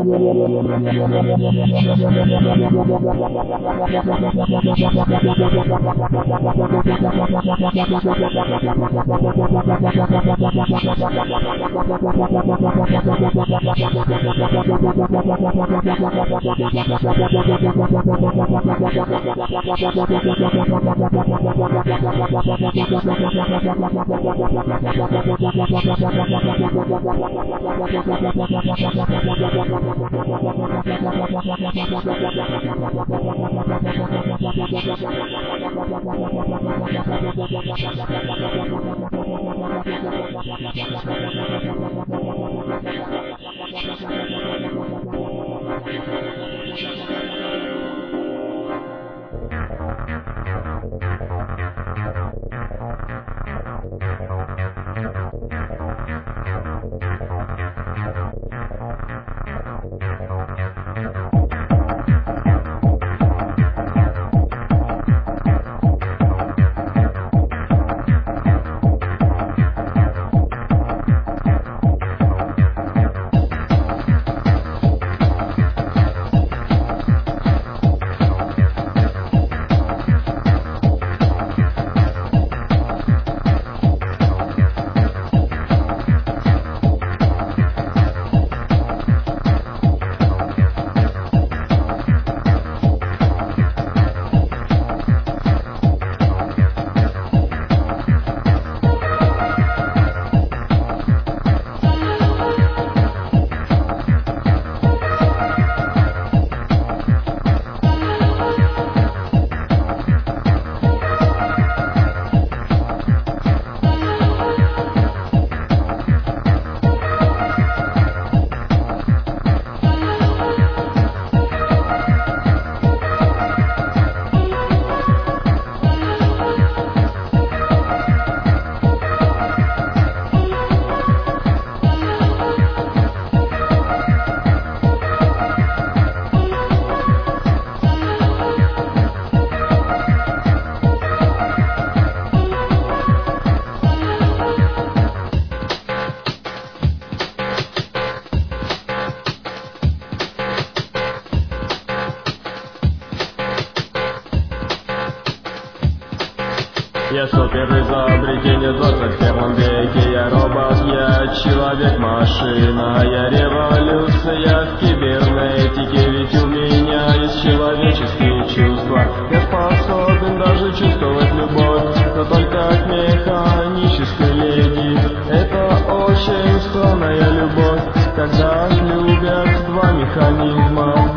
Я супер изобретение в 21 веке. Я робот, я человек-машина. Я революция в кибернетике. Ведь у меня есть человеческие чувства. Я способен даже чувствовать любовь, но только от механической леди. Это очень странная любовь, когда любят два механизма.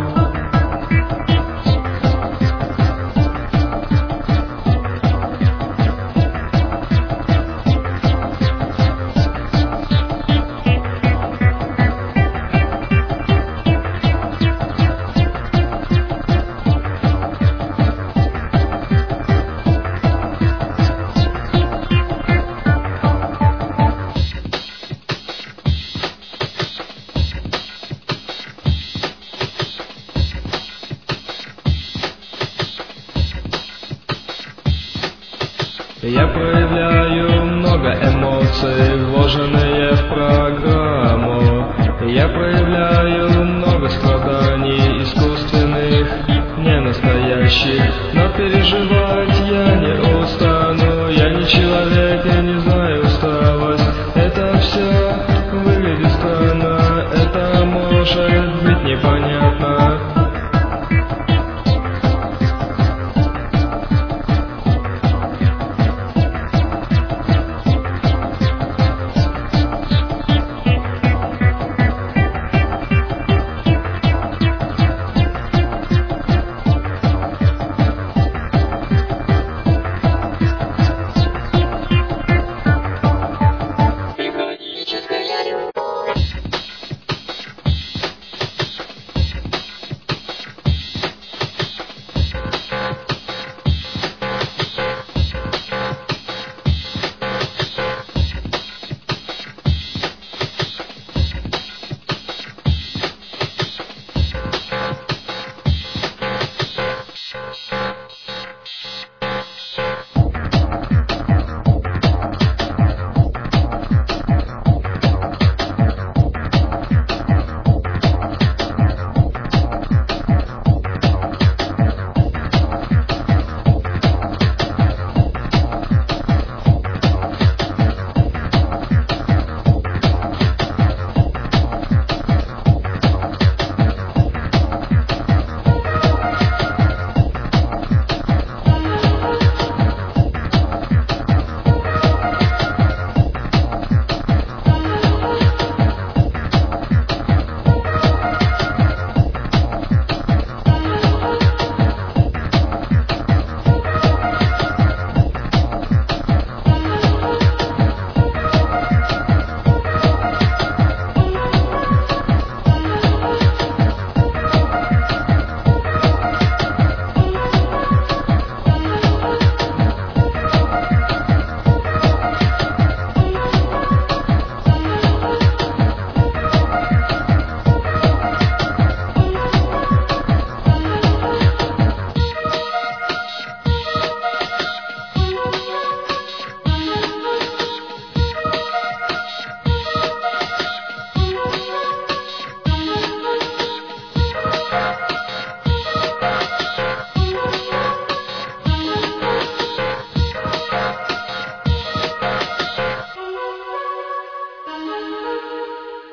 Я проявляю много эмоций, вложенные в программу. Я проявляю много страданий, искусственных, не настоящих. Но переживать я не устану. Я не человек, я не знаю усталость. Это все